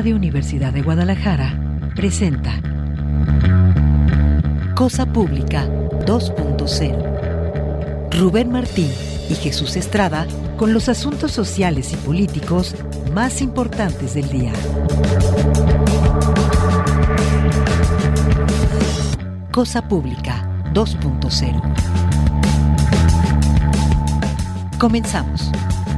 Radio Universidad de Guadalajara presenta Cosa Pública 2.0. Rubén Martín y Jesús Estrada con los asuntos sociales y políticos más importantes del día. Cosa Pública 2.0. Comenzamos.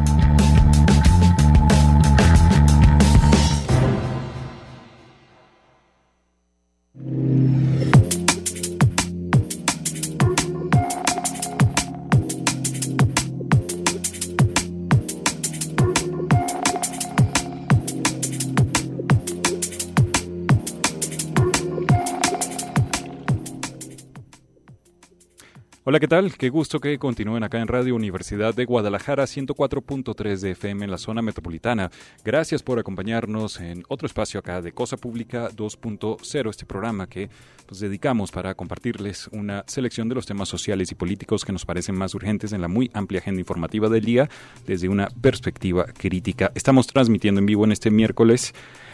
Hola, ¿qué tal? Qué gusto que continúen acá en Radio Universidad de Guadalajara, 104.3 de FM en la zona metropolitana. Gracias por acompañarnos en otro espacio acá de Cosa Pública 2.0, este programa que dedicamos para compartirles una selección de los temas sociales y políticos que nos parecen más urgentes en la muy amplia agenda informativa del día desde una perspectiva crítica. Estamos transmitiendo en vivo en este miércoles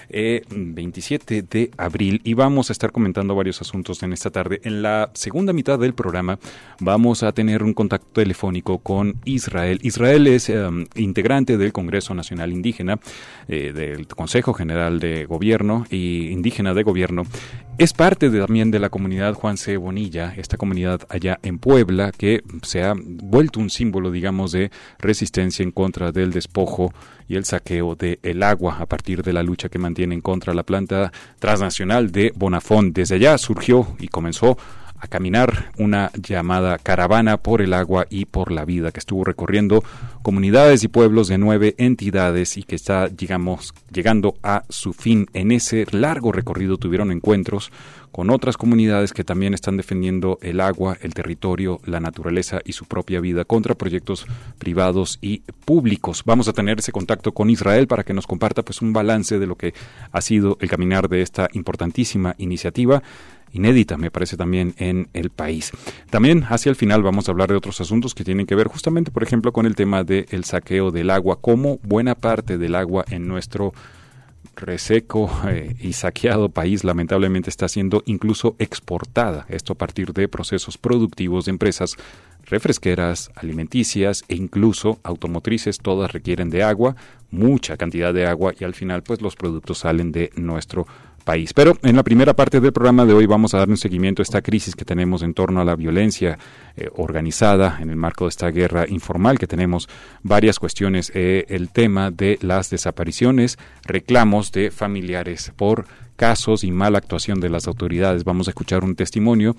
27 de abril y vamos a estar comentando varios asuntos en esta tarde. En la segunda mitad del programa vamos a tener un contacto telefónico con Israel. Israel es integrante del Congreso Nacional Indígena, del Consejo General de Gobierno y Indígena de Gobierno. Es parte también de la comunidad Juan C. Bonilla, esta comunidad allá en Puebla que se ha vuelto un símbolo, digamos, de resistencia en contra del despojo y el saqueo del agua a partir de la lucha que mantienen contra la planta transnacional de Bonafont. Desde allá surgió y comenzó a caminar una llamada caravana por el agua y por la vida que estuvo recorriendo comunidades y pueblos de 9 entidades y que está, digamos, llegando a su fin. En ese largo recorrido tuvieron encuentros con otras comunidades que también están defendiendo el agua, el territorio, la naturaleza y su propia vida contra proyectos privados y públicos. Vamos a tener ese contacto con Israel para que nos comparta un balance de lo que ha sido el caminar de esta importantísima iniciativa, inédita, me parece, también en el país. También hacia el final vamos a hablar de otros asuntos que tienen que ver justamente, por ejemplo, con el tema del saqueo del agua, cómo buena parte del agua en nuestro reseco y saqueado país lamentablemente está siendo incluso exportada, esto a partir de procesos productivos de empresas refresqueras, alimenticias e incluso automotrices. Todas requieren de agua, mucha cantidad de agua, y al final los productos salen de nuestro país. Pero en la primera parte del programa de hoy vamos a dar un seguimiento a esta crisis que tenemos en torno a la violencia organizada en el marco de esta guerra informal, que tenemos varias cuestiones, el tema de las desapariciones, reclamos de familiares por casos y mala actuación de las autoridades. Vamos a escuchar un testimonio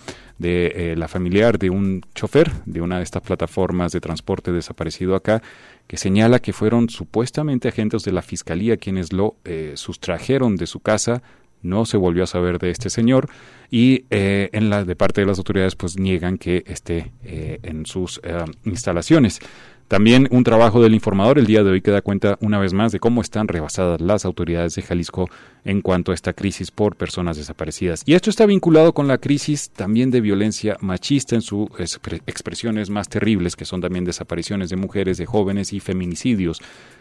de la familiar de un chofer de una de estas plataformas de transporte desaparecido acá, que señala que fueron supuestamente agentes de la Fiscalía quienes lo sustrajeron de su casa. No se volvió a saber de este señor y de parte de las autoridades niegan que esté en sus instalaciones. También un trabajo del Informador el día de hoy que da cuenta una vez más de cómo están rebasadas las autoridades de Jalisco en cuanto a esta crisis por personas desaparecidas. Y esto está vinculado con la crisis también de violencia machista en sus expresiones más terribles, que son también desapariciones de mujeres, de jóvenes y feminicidios.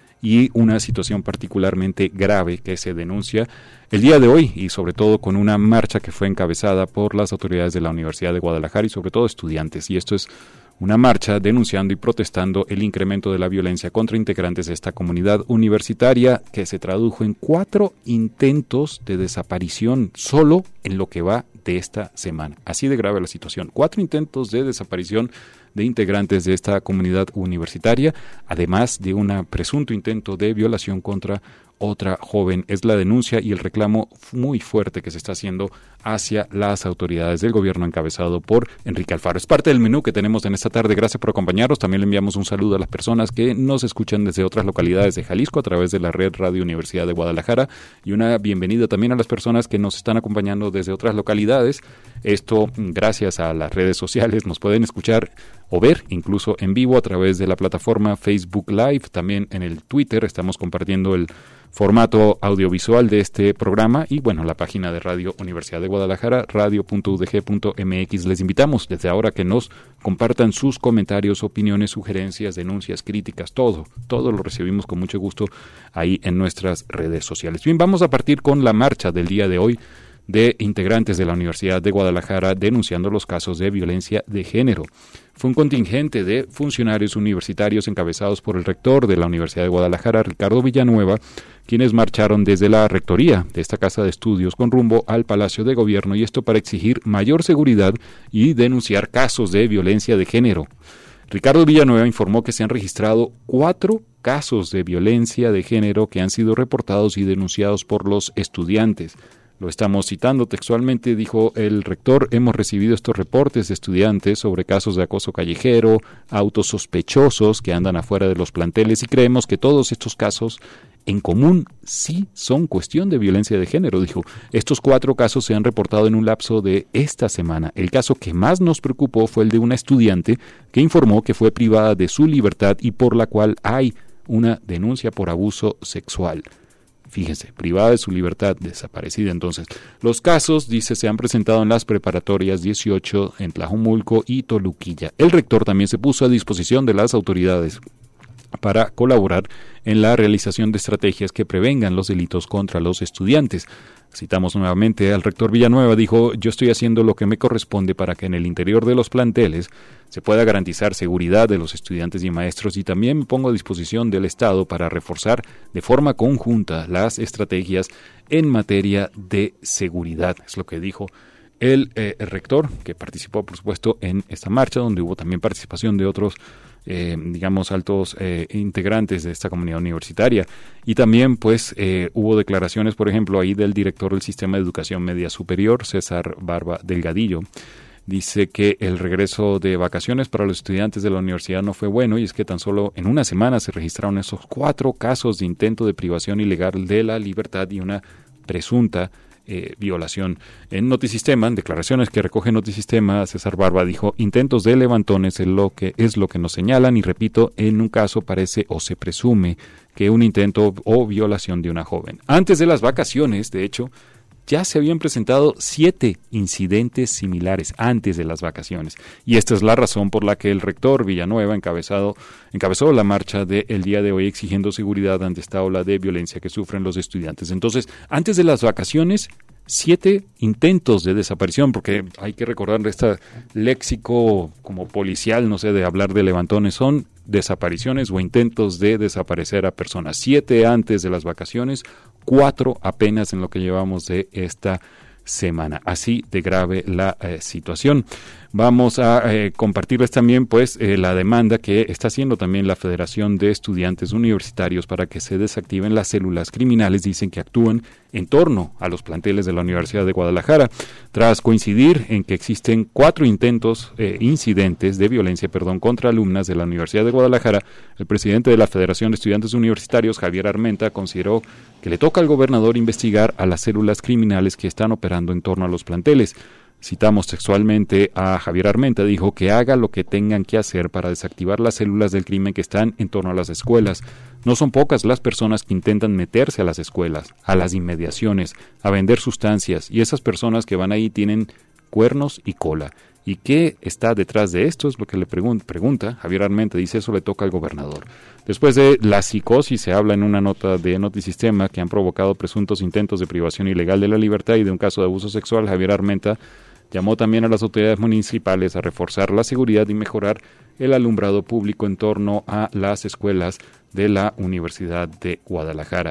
Y una situación particularmente grave que se denuncia el día de hoy y sobre todo con una marcha que fue encabezada por las autoridades de la Universidad de Guadalajara y sobre todo estudiantes. Y esto es una marcha denunciando y protestando el incremento de la violencia contra integrantes de esta comunidad universitaria que se tradujo en 4 intentos de desaparición solo en lo que va de esta semana. Así de grave la situación. 4 intentos de desaparición de integrantes de esta comunidad universitaria, además de un presunto intento de violación contra otra joven. Es la denuncia y el reclamo muy fuerte que se está haciendo hacia las autoridades del gobierno encabezado por Enrique Alfaro. Es parte del menú que tenemos en esta tarde. Gracias por acompañarnos. También le enviamos un saludo a las personas que nos escuchan desde otras localidades de Jalisco a través de la red Radio Universidad de Guadalajara, y una bienvenida también a las personas que nos están acompañando desde otras localidades. Esto gracias a las redes sociales. Nos pueden escuchar o ver incluso en vivo a través de la plataforma Facebook Live. También en el Twitter estamos compartiendo el formato audiovisual de este programa y bueno, la página de Radio Universidad de Guadalajara, radio.udg.mx. Les invitamos desde ahora que nos compartan sus comentarios, opiniones, sugerencias, denuncias, críticas, todo lo recibimos con mucho gusto ahí en nuestras redes sociales. Bien, vamos a partir con la marcha del día de hoy de integrantes de la Universidad de Guadalajara denunciando los casos de violencia de género. Fue un contingente de funcionarios universitarios encabezados por el rector de la Universidad de Guadalajara, Ricardo Villanueva, quienes marcharon desde la rectoría de esta casa de estudios con rumbo al Palacio de Gobierno, y esto para exigir mayor seguridad y denunciar casos de violencia de género. Ricardo Villanueva informó que se han registrado 4 casos de violencia de género que han sido reportados y denunciados por los estudiantes. Lo estamos citando textualmente, dijo el rector: hemos recibido estos reportes de estudiantes sobre casos de acoso callejero, autos sospechosos que andan afuera de los planteles, y creemos que todos estos casos en común sí son cuestión de violencia de género, dijo. Estos 4 casos se han reportado en un lapso de esta semana. El caso que más nos preocupó fue el de una estudiante que informó que fue privada de su libertad y por la cual hay una denuncia por abuso sexual. Fíjense, privada de su libertad, desaparecida. Entonces, los casos, dice, se han presentado en las preparatorias 18 en Tlajomulco y Toluquilla. El rector también se puso a disposición de las autoridades para colaborar en la realización de estrategias que prevengan los delitos contra los estudiantes. Citamos nuevamente al rector Villanueva, dijo: yo estoy haciendo lo que me corresponde para que en el interior de los planteles se pueda garantizar seguridad de los estudiantes y maestros, y también me pongo a disposición del Estado para reforzar de forma conjunta las estrategias en materia de seguridad. Es lo que dijo el rector, que participó, por supuesto, en esta marcha, donde hubo también participación de otros altos integrantes de esta comunidad universitaria. Y también pues hubo declaraciones, por ejemplo, ahí del director del Sistema de Educación Media Superior, César Barba Delgadillo. Dice que el regreso de vacaciones para los estudiantes de la universidad no fue bueno, y es que tan solo en una semana se registraron esos 4 casos de intento de privación ilegal de la libertad y una presunta violación. En Notisistema, en declaraciones que recoge Notisistema, César Barba dijo: intentos de levantones es lo que nos señalan, y repito, en un caso parece o se presume que un intento o violación de una joven. Antes de las vacaciones, de hecho, ya se habían presentado 7 incidentes similares antes de las vacaciones, y esta es la razón por la que el rector Villanueva encabezó la marcha del día de hoy exigiendo seguridad ante esta ola de violencia que sufren los estudiantes. Entonces, antes de las vacaciones, 7 intentos de desaparición, porque hay que recordar este léxico como policial, no sé, de hablar de levantones, son desapariciones o intentos de desaparecer a personas. 7 antes de las vacaciones, 4 apenas en lo que llevamos de esta semana. Así de grave la situación. Vamos a compartirles también pues la demanda que está haciendo también la Federación de Estudiantes Universitarios para que se desactiven las células criminales. Dicen que actúan en torno a los planteles de la Universidad de Guadalajara, tras coincidir en que existen 4 incidentes de violencia contra alumnas de la Universidad de Guadalajara. El presidente de la Federación de Estudiantes Universitarios, Javier Armenta, consideró que le toca al gobernador investigar a las células criminales que están operando en torno a los planteles. Citamos textualmente a Javier Armenta, dijo que haga lo que tengan que hacer para desactivar las células del crimen que están en torno a las escuelas. No son pocas las personas que intentan meterse a las escuelas, a las inmediaciones, a vender sustancias, y esas personas que van ahí tienen cuernos y cola. ¿Y qué está detrás de esto? Es lo que le pregunta Javier Armenta. Dice: eso le toca al gobernador. Después de la psicosis, se habla en una nota de Notisistema que han provocado presuntos intentos de privación ilegal de la libertad y de un caso de abuso sexual. Javier Armenta llamó también a las autoridades municipales a reforzar la seguridad y mejorar el alumbrado público en torno a las escuelas de la Universidad de Guadalajara.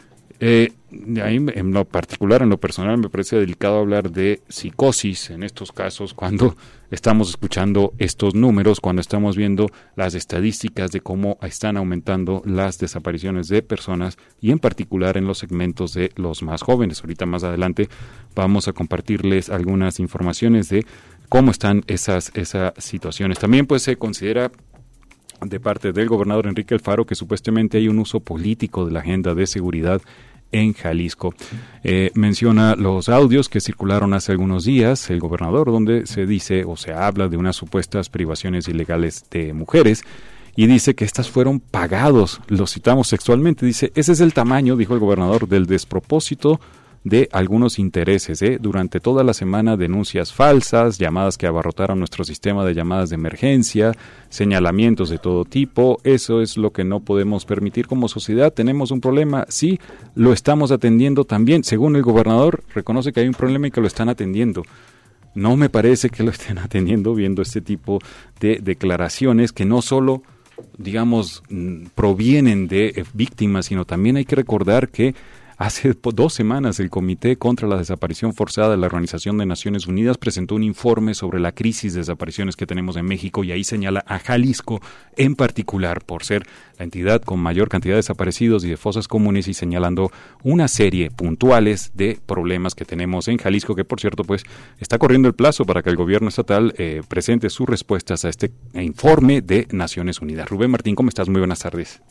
Ahí, en lo particular, en lo personal, me parece delicado hablar de psicosis en estos casos cuando estamos escuchando estos números, cuando estamos viendo las estadísticas de cómo están aumentando las desapariciones de personas, y en particular en los segmentos de los más jóvenes. Ahorita más adelante vamos a compartirles algunas informaciones de cómo están esas situaciones. También pues se considera de parte del gobernador Enrique Alfaro que supuestamente hay un uso político de la agenda de seguridad en Jalisco. Menciona los audios que circularon hace algunos días, el gobernador, donde se dice o se habla de unas supuestas privaciones ilegales de mujeres, y dice que estas fueron pagados. Lo citamos textualmente, dice: ese es el tamaño, dijo el gobernador, del despropósito de algunos intereses. Durante toda la semana, denuncias falsas, llamadas que abarrotaron nuestro sistema de llamadas de emergencia, señalamientos de todo tipo. Eso es lo que no podemos permitir como sociedad. Tenemos un problema, sí, lo estamos atendiendo también. Según el gobernador, reconoce que hay un problema y que lo están atendiendo. No me parece que lo estén atendiendo, viendo este tipo de declaraciones que no solo, digamos, provienen de víctimas, sino también hay que recordar que hace 2 semanas el Comité contra la Desaparición Forzada de la Organización de Naciones Unidas presentó un informe sobre la crisis de desapariciones que tenemos en México, y ahí señala a Jalisco en particular por ser la entidad con mayor cantidad de desaparecidos y de fosas comunes, y señalando una serie puntuales de problemas que tenemos en Jalisco, que por cierto pues está corriendo el plazo para que el gobierno estatal presente sus respuestas a este informe de Naciones Unidas. Rubén Martín, ¿cómo estás? Muy buenas tardes.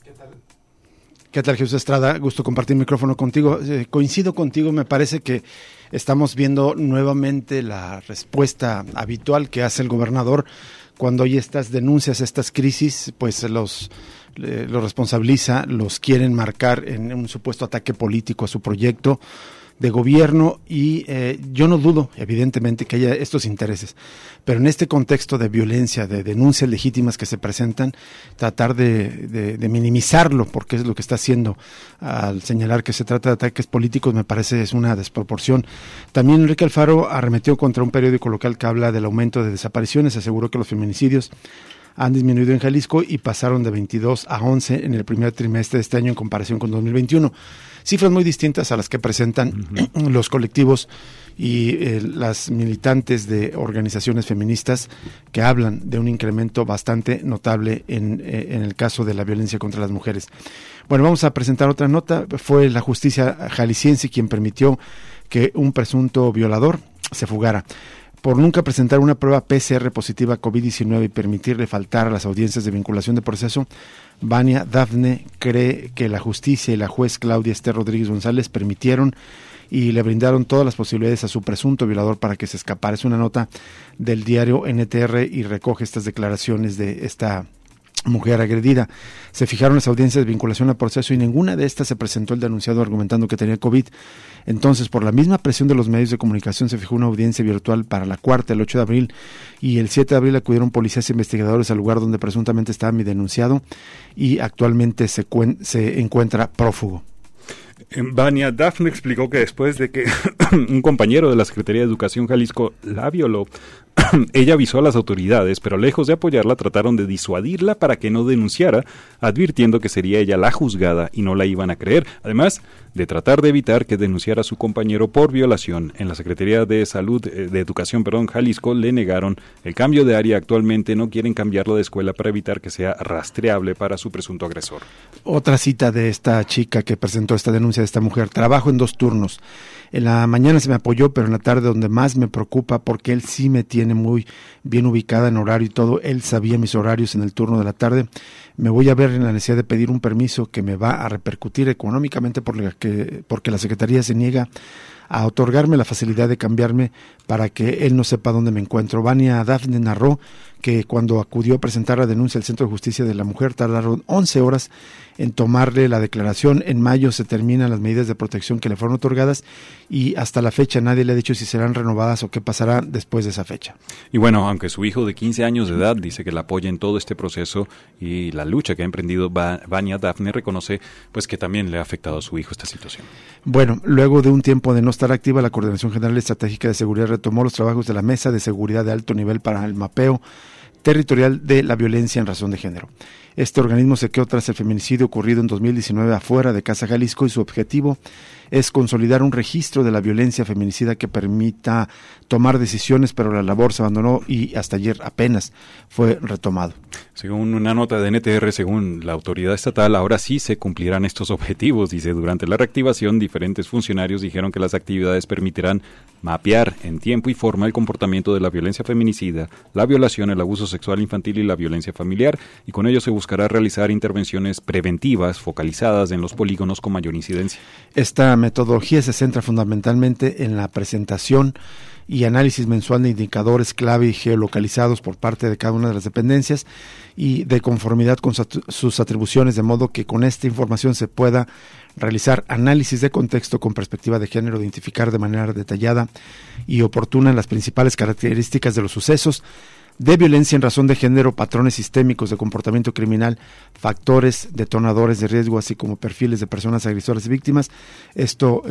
¿Qué tal, Jesús Estrada? Gusto compartir el micrófono contigo. Coincido contigo, me parece que estamos viendo nuevamente la respuesta habitual que hace el gobernador cuando hay estas denuncias, estas crisis, pues los responsabiliza, los quieren marcar en un supuesto ataque político a su proyecto de gobierno, y yo no dudo, evidentemente, que haya estos intereses, pero en este contexto de violencia, de denuncias legítimas que se presentan, tratar de minimizarlo, porque es lo que está haciendo al señalar que se trata de ataques políticos, me parece es una desproporción. También Enrique Alfaro arremetió contra un periódico local que habla del aumento de desapariciones, aseguró que los feminicidios han disminuido en Jalisco y pasaron de 22 a 11 en el primer trimestre de este año en comparación con 2021. Cifras muy distintas a las que presentan los colectivos y las militantes de organizaciones feministas, que hablan de un incremento bastante notable en el caso de la violencia contra las mujeres. Bueno, vamos a presentar otra nota. Fue la justicia jalisciense quien permitió que un presunto violador se fugara. Por nunca presentar una prueba PCR positiva a COVID-19 y permitirle faltar a las audiencias de vinculación de proceso, Vania Dafne cree que la justicia y la juez Claudia Esther Rodríguez González permitieron y le brindaron todas las posibilidades a su presunto violador para que se escapara. Es una nota del diario NTR y recoge estas declaraciones de esta mujer agredida. Se fijaron las audiencias de vinculación al proceso y ninguna de estas se presentó el denunciado argumentando que tenía COVID. Entonces, por la misma presión de los medios de comunicación, se fijó una audiencia virtual para la 4ª, el 8 de abril, y el 7 de abril acudieron policías e investigadores al lugar donde presuntamente estaba mi denunciado, y actualmente se encuentra prófugo. Vania Dafne explicó que después de que un compañero de la Secretaría de Educación Jalisco la violó, ella avisó a las autoridades, pero lejos de apoyarla, trataron de disuadirla para que no denunciara, advirtiendo que sería ella la juzgada y no la iban a creer. Además de tratar de evitar que denunciara a su compañero por violación. En la Secretaría de Salud, de Educación, Jalisco, le negaron el cambio de área. Actualmente no quieren cambiarlo de escuela para evitar que sea rastreable para su presunto agresor. Otra cita de esta chica que presentó esta denuncia de esta mujer: trabajo en 2 turnos. En la mañana se me apoyó, pero en la tarde donde más me preocupa, porque él sí me tiene muy bien ubicada en horario y todo, él sabía mis horarios en el turno de la tarde, me voy a ver en la necesidad de pedir un permiso que me va a repercutir económicamente porque la Secretaría se niega a otorgarme la facilidad de cambiarme para que él no sepa dónde me encuentro. Vania Dafne narró que cuando acudió a presentar la denuncia al Centro de Justicia de la Mujer tardaron 11 horas en tomarle la declaración. En mayo se terminan las medidas de protección que le fueron otorgadas y hasta la fecha nadie le ha dicho si serán renovadas o qué pasará después de esa fecha. Y bueno, aunque su hijo de 15 años de edad dice que la apoya en todo este proceso y la lucha que ha emprendido, Vania Dafne reconoce pues que también le ha afectado a su hijo esta situación. Bueno, luego de un tiempo de no estar activa, la Coordinación General Estratégica de Seguridad retomó los trabajos de la Mesa de Seguridad de Alto Nivel para el mapeo territorial de la violencia en razón de género. Este organismo se quedó tras el feminicidio ocurrido en 2019 afuera de Casa Jalisco y su objetivo es consolidar un registro de la violencia feminicida que permita tomar decisiones, pero la labor se abandonó y hasta ayer apenas fue retomado. Según una nota de NTR, según la autoridad estatal, ahora sí se cumplirán estos objetivos. Dice, durante la reactivación, diferentes funcionarios dijeron que las actividades permitirán mapear en tiempo y forma el comportamiento de la violencia feminicida, la violación, el abuso sexual infantil y la violencia familiar, y con ello se buscará realizar intervenciones preventivas focalizadas en los polígonos con mayor incidencia. Esta metodología se centra fundamentalmente en la presentación y análisis mensual de indicadores clave y geolocalizados por parte de cada una de las dependencias y de conformidad con sus atribuciones, de modo que con esta información se pueda realizar análisis de contexto con perspectiva de género, identificar de manera detallada y oportuna las principales características de los sucesos de violencia en razón de género, patrones sistémicos de comportamiento criminal, factores detonadores de riesgo, así como perfiles de personas agresoras y víctimas. Esto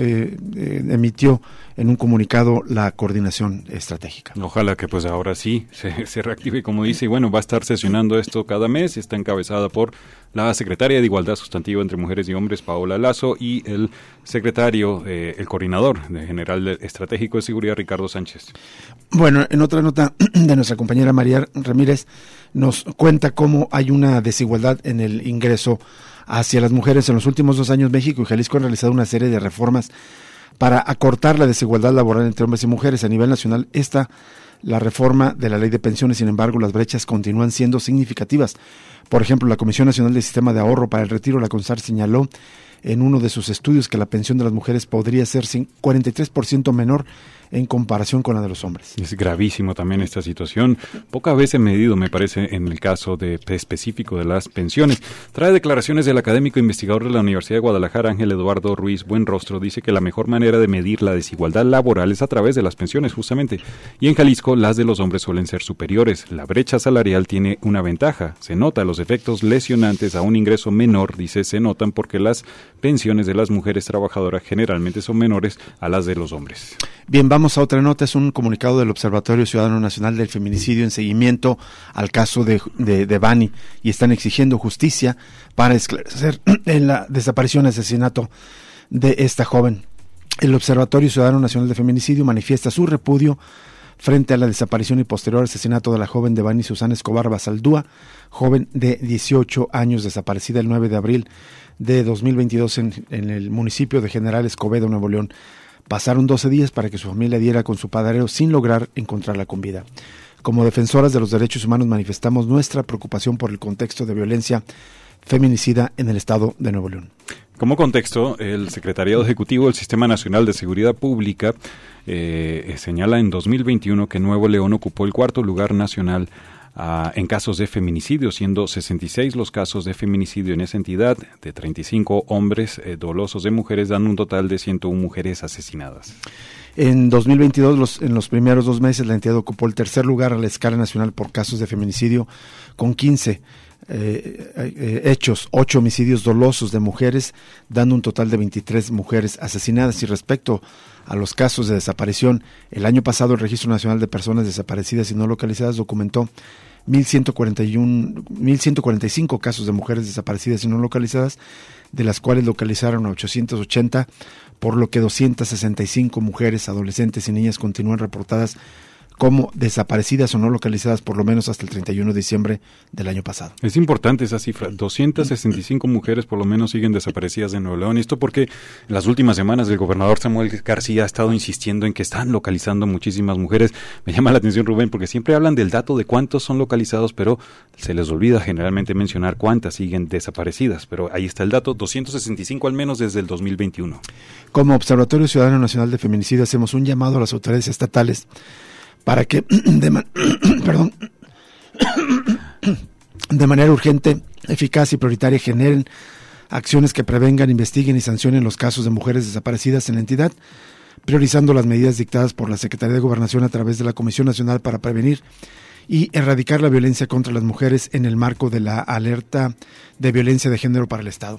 emitió en un comunicado la coordinación estratégica. Ojalá que pues ahora sí se reactive, como dice, y bueno, va a estar sesionando esto cada mes, está encabezada por la secretaria de Igualdad Sustantiva entre Mujeres y Hombres, Paola Lazo, y el secretario, el coordinador general estratégico de seguridad, Ricardo Sánchez. Bueno, en otra nota de nuestra compañera María Ramírez nos cuenta cómo hay una desigualdad en el ingreso hacia las mujeres. En los últimos 2 años, México y Jalisco han realizado una serie de reformas para acortar la desigualdad laboral entre hombres y mujeres. A nivel nacional, la reforma de la ley de pensiones, sin embargo, las brechas continúan siendo significativas. Por ejemplo, la Comisión Nacional del Sistema de Ahorro para el Retiro, la CONSAR, señaló en uno de sus estudios que la pensión de las mujeres podría ser 43% menor en comparación con la de los hombres. Es gravísimo también esta situación, pocas veces medido, me parece, en el caso específico de las pensiones. Trae declaraciones del académico investigador de la Universidad de Guadalajara, Ángel Eduardo Ruiz Buenrostro. Dice que la mejor manera de medir la desigualdad laboral es a través de las pensiones, justamente. Y en Jalisco, las de los hombres suelen ser superiores. La brecha salarial tiene una ventaja. Se nota los efectos lesionantes a un ingreso menor, dice, se notan porque las pensiones de las mujeres trabajadoras generalmente son menores a las de los hombres. Bien, vamos a otra nota. Es un comunicado del Observatorio Ciudadano Nacional del Feminicidio en seguimiento al caso de Bani, y están exigiendo justicia para esclarecer en la desaparición y asesinato de esta joven. El Observatorio Ciudadano Nacional de Feminicidio manifiesta su repudio frente a la desaparición y posterior asesinato de la joven Devani Susana Escobar Basaldúa, joven de 18 años desaparecida el 9 de abril de 2022 en el municipio de General Escobedo, Nuevo León. Pasaron 12 días para que su familia diera con su paradero sin lograr encontrarla con vida. Como defensoras de los derechos humanos manifestamos nuestra preocupación por el contexto de violencia feminicida en el estado de Nuevo León. Como contexto, el Secretariado Ejecutivo del Sistema Nacional de Seguridad Pública señala en 2021 que Nuevo León ocupó el 4º lugar nacional en casos de feminicidio, siendo 66 los casos de feminicidio en esa entidad, de 35 hombres dolosos de mujeres, dando un total de 101 mujeres asesinadas. En 2022, en los primeros 2 meses, la entidad ocupó el 3er lugar a la escala nacional por casos de feminicidio, con 15 hechos, 8 homicidios dolosos de mujeres, dando un total de 23 mujeres asesinadas. Y respecto a los casos de desaparición, el año pasado el Registro Nacional de Personas Desaparecidas y No Localizadas documentó 1,145 casos de mujeres desaparecidas y no localizadas, de las cuales localizaron a 880, por lo que 265 mujeres, adolescentes y niñas continúan reportadas como desaparecidas o no localizadas por lo menos hasta el 31 de diciembre del año pasado. Es importante esa cifra, 265 mujeres por lo menos siguen desaparecidas en Nuevo León. Y esto porque en las últimas semanas el gobernador Samuel García ha estado insistiendo en que están localizando muchísimas mujeres. Me llama la atención, Rubén, porque siempre hablan del dato de cuántos son localizados, pero se les olvida generalmente mencionar cuántas siguen desaparecidas. Pero ahí está el dato, 265 al menos desde el 2021. Como Observatorio Ciudadano Nacional de Feminicidio hacemos un llamado a las autoridades estatales para que de manera urgente, eficaz y prioritaria generen acciones que prevengan, investiguen y sancionen los casos de mujeres desaparecidas en la entidad, priorizando las medidas dictadas por la Secretaría de Gobernación a través de la Comisión Nacional para Prevenir y Erradicar la Violencia contra las Mujeres en el marco de la alerta de violencia de género para el Estado.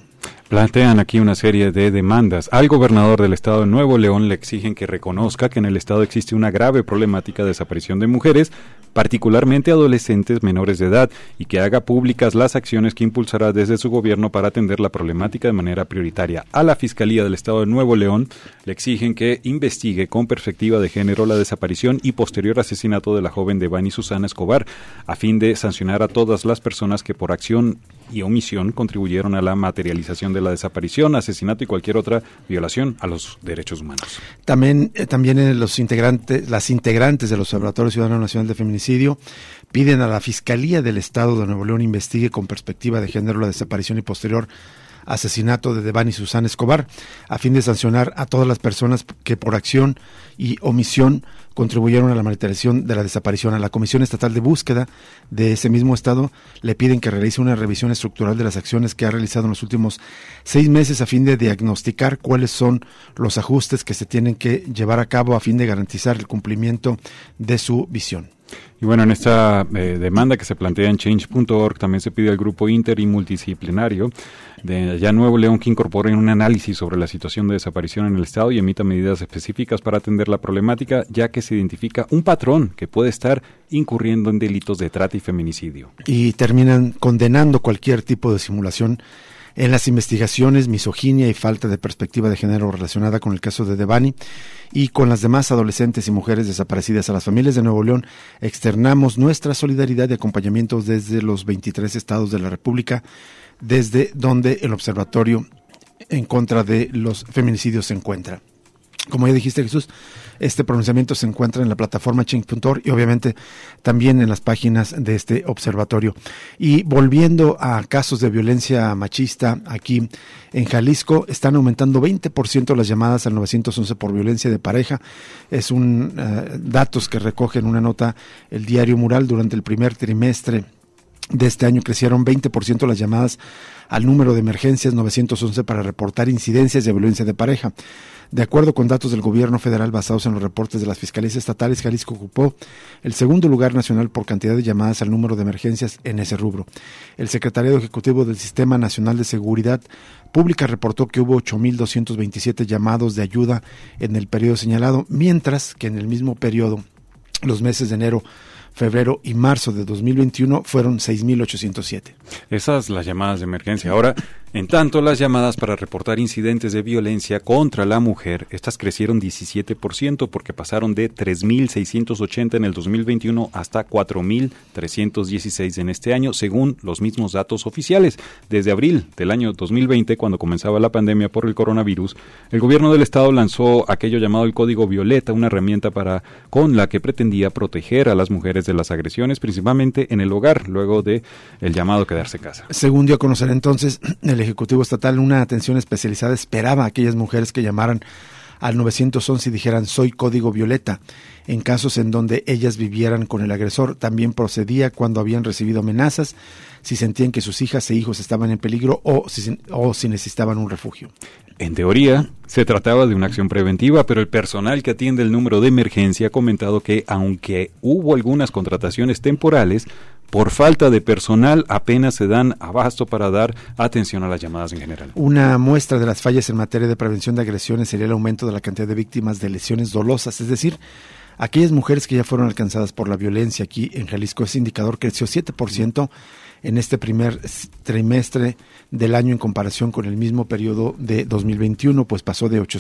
Plantean aquí una serie de demandas. Al gobernador del estado de Nuevo León le exigen que reconozca que en el estado existe una grave problemática de desaparición de mujeres, particularmente adolescentes menores de edad, y que haga públicas las acciones que impulsará desde su gobierno para atender la problemática de manera prioritaria. A la Fiscalía del estado de Nuevo León le exigen que investigue con perspectiva de género la desaparición y posterior asesinato de la joven Devani Susana Escobar, a fin de sancionar a todas las personas que por acción y omisión contribuyeron a la materialización de la desaparición, asesinato y cualquier otra violación a los derechos humanos. También las integrantes del Observatorio Ciudadano Nacional de Feminicidio piden a la Fiscalía del Estado de Nuevo León investigue con perspectiva de género la desaparición y posterior asesinato de Devani Susana Escobar, a fin de sancionar a todas las personas que por acción y omisión contribuyeron a la materialización de la desaparición. A la Comisión Estatal de Búsqueda de ese mismo estado le piden que realice una revisión estructural de las acciones que ha realizado en los últimos 6 meses a fin de diagnosticar cuáles son los ajustes que se tienen que llevar a cabo a fin de garantizar el cumplimiento de su visión. Y bueno, en esta demanda que se plantea en change.org también se pide al grupo inter y multidisciplinario de allá Nuevo León que incorporen un análisis sobre la situación de desaparición en el estado y emita medidas específicas para atender la problemática, ya que se identifica un patrón que puede estar incurriendo en delitos de trata y feminicidio. Y terminan condenando cualquier tipo de simulación en las investigaciones, misoginia y falta de perspectiva de género relacionada con el caso de Devani y con las demás adolescentes y mujeres desaparecidas. A las familias de Nuevo León externamos nuestra solidaridad y acompañamiento desde los 23 estados de la República, desde donde el Observatorio en contra de los feminicidios se encuentra. Como ya dijiste, Jesús, este pronunciamiento se encuentra en la plataforma change.org y obviamente también en las páginas de este observatorio. Y volviendo a casos de violencia machista, aquí en Jalisco están aumentando 20% las llamadas al 911 por violencia de pareja. Es datos que recoge en una nota el diario Mural. Durante el primer trimestre de este año crecieron 20% las llamadas al número de emergencias 911 para reportar incidencias de violencia de pareja. De acuerdo con datos del gobierno federal basados en los reportes de las fiscalías estatales, Jalisco ocupó el segundo lugar nacional por cantidad de llamadas al número de emergencias en ese rubro. El secretariado ejecutivo del Sistema Nacional de Seguridad Pública reportó que hubo 8,227 llamados de ayuda en el periodo señalado, mientras que en el mismo periodo, los meses de enero, febrero y marzo de 2021 fueron 6,807. Esas las llamadas de emergencia. Ahora, en tanto, las llamadas para reportar incidentes de violencia contra la mujer, estas crecieron 17% porque pasaron de 3,680 en el 2021 hasta 4,316 en este año, según los mismos datos oficiales. Desde abril del año 2020, cuando comenzaba la pandemia por el coronavirus, el gobierno del estado lanzó aquello llamado el Código Violeta, una herramienta con la que pretendía proteger a las mujeres de las agresiones, principalmente en el hogar, luego de el llamado a quedarse en casa. Según dio a conocer entonces el Ejecutivo Estatal, una atención especializada esperaba a aquellas mujeres que llamaran al 911 y dijeran soy Código Violeta, en casos en donde ellas vivieran con el agresor. También procedía cuando habían recibido amenazas, si sentían que sus hijas e hijos estaban en peligro o si necesitaban un refugio. En teoría, se trataba de una acción preventiva, pero el personal que atiende el número de emergencia ha comentado que, aunque hubo algunas contrataciones temporales, por falta de personal apenas se dan abasto para dar atención a las llamadas en general. Una muestra de las fallas en materia de prevención de agresiones sería el aumento de la cantidad de víctimas de lesiones dolosas, es decir, aquellas mujeres que ya fueron alcanzadas por la violencia. Aquí en Jalisco ese indicador creció 7% en este primer trimestre del año en comparación con el mismo periodo de 2021, pues pasó de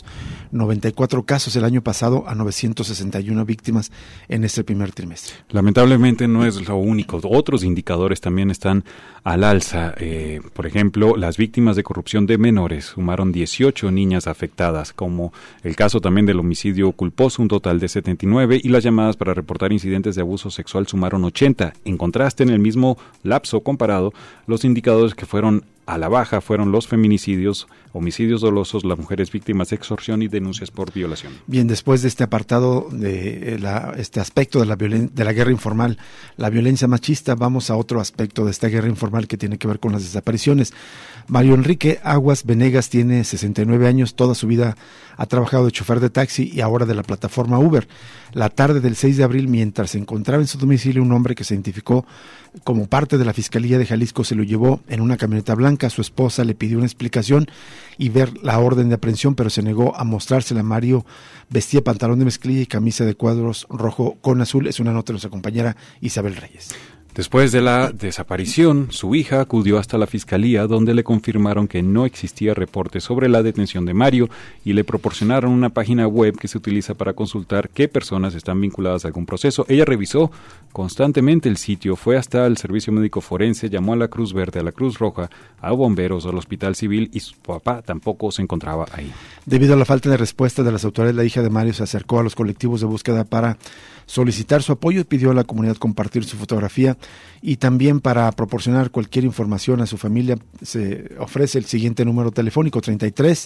894 casos el año pasado a 961 víctimas en este primer trimestre. Lamentablemente no es lo único, otros indicadores también están al alza. Por ejemplo, las víctimas de corrupción de menores sumaron 18 niñas afectadas, como el caso también del homicidio culposo, un total de 79, y las llamadas para reportar incidentes de abuso sexual sumaron 80. En contraste, en el mismo lapso comparado, los indicadores que fueron a la baja fueron los feminicidios, homicidios dolosos, las mujeres víctimas de extorsión y denuncias por violación. Bien, después de este apartado de este aspecto de la guerra informal, la violencia machista, vamos a otro aspecto de esta guerra informal que tiene que ver con las desapariciones. Mario Enrique Aguas Venegas tiene 69 años, toda su vida ha trabajado de chofer de taxi y ahora de la plataforma Uber. La tarde del 6 de abril, mientras se encontraba en su domicilio, un hombre que se identificó como parte de la Fiscalía de Jalisco se lo llevó en una camioneta blanca. Blanca, su esposa, le pidió una explicación y ver la orden de aprehensión, pero se negó a mostrársela. Mario vestía pantalón de mezclilla y camisa de cuadros rojo con azul. Es una nota de nuestra compañera Isabel Reyes. Después de la desaparición, su hija acudió hasta la fiscalía, donde le confirmaron que no existía reporte sobre la detención de Mario y le proporcionaron una página web que se utiliza para consultar qué personas están vinculadas a algún proceso. Ella revisó constantemente el sitio, fue hasta el servicio médico forense, llamó a la Cruz Verde, a la Cruz Roja, a bomberos, al Hospital Civil, y su papá tampoco se encontraba ahí. Debido a la falta de respuesta de las autoridades, la hija de Mario se acercó a los colectivos de búsqueda para solicitar su apoyo y pidió a la comunidad compartir su fotografía, y también para proporcionar cualquier información a su familia se ofrece el siguiente número telefónico: 33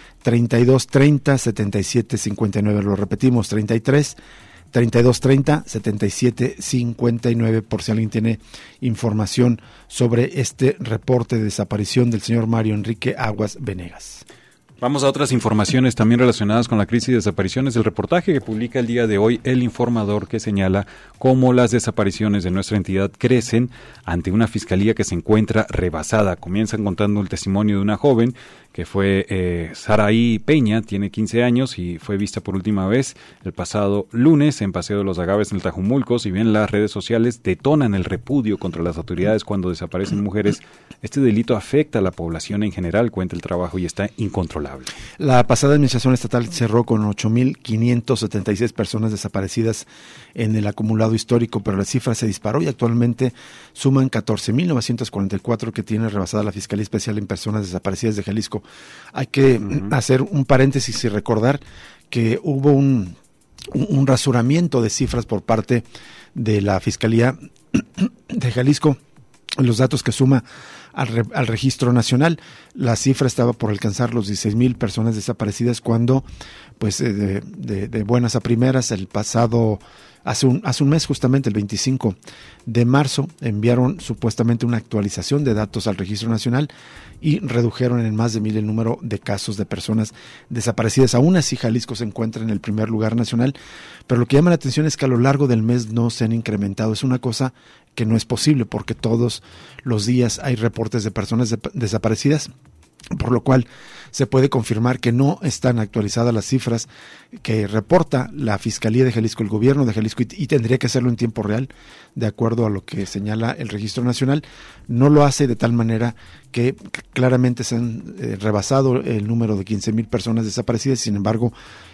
32 30 77 59. Lo repetimos: 33 32 30 77 59, por si alguien tiene información sobre este reporte de desaparición del señor Mario Enrique Aguas Venegas. Vamos a otras informaciones también relacionadas con la crisis de desapariciones. El reportaje que publica el día de hoy El Informador, que señala cómo las desapariciones de nuestra entidad crecen ante una fiscalía que se encuentra rebasada. Comienzan contando el testimonio de una joven que fue Saraí Peña, tiene 15 años y fue vista por última vez el pasado lunes en Paseo de los Agaves en el Tajumulco. Si bien las redes sociales detonan el repudio contra las autoridades cuando desaparecen mujeres, este delito afecta a la población en general, cuenta el trabajo, y está incontrolable. La pasada administración estatal cerró con 8,576 personas desaparecidas en el acumulado histórico, pero la cifra se disparó y actualmente suman 14,944 que tiene rebasada la Fiscalía Especial en Personas Desaparecidas de Jalisco. Hay que hacer un paréntesis y recordar que hubo un rasuramiento de cifras por parte de la Fiscalía de Jalisco. Los datos que suma al registro nacional, la cifra estaba por alcanzar los 16,000 personas desaparecidas cuando, pues de buenas a primeras, el pasado, hace un mes justamente, el 25 de marzo, enviaron supuestamente una actualización de datos al registro nacional y redujeron en más de 1,000 el número de casos de personas desaparecidas. Aún así, Jalisco se encuentra en el primer lugar nacional, pero lo que llama la atención es que a lo largo del mes no se han incrementado. Es una cosa que no es posible, porque todos los días hay reportes de personas desaparecidas, por lo cual se puede confirmar que no están actualizadas las cifras que reporta la Fiscalía de Jalisco, el gobierno de Jalisco, y tendría que hacerlo en tiempo real, de acuerdo a lo que señala el Registro Nacional. No lo hace, de tal manera que claramente se han rebasado el número de 15,000 personas desaparecidas. Sin embargo,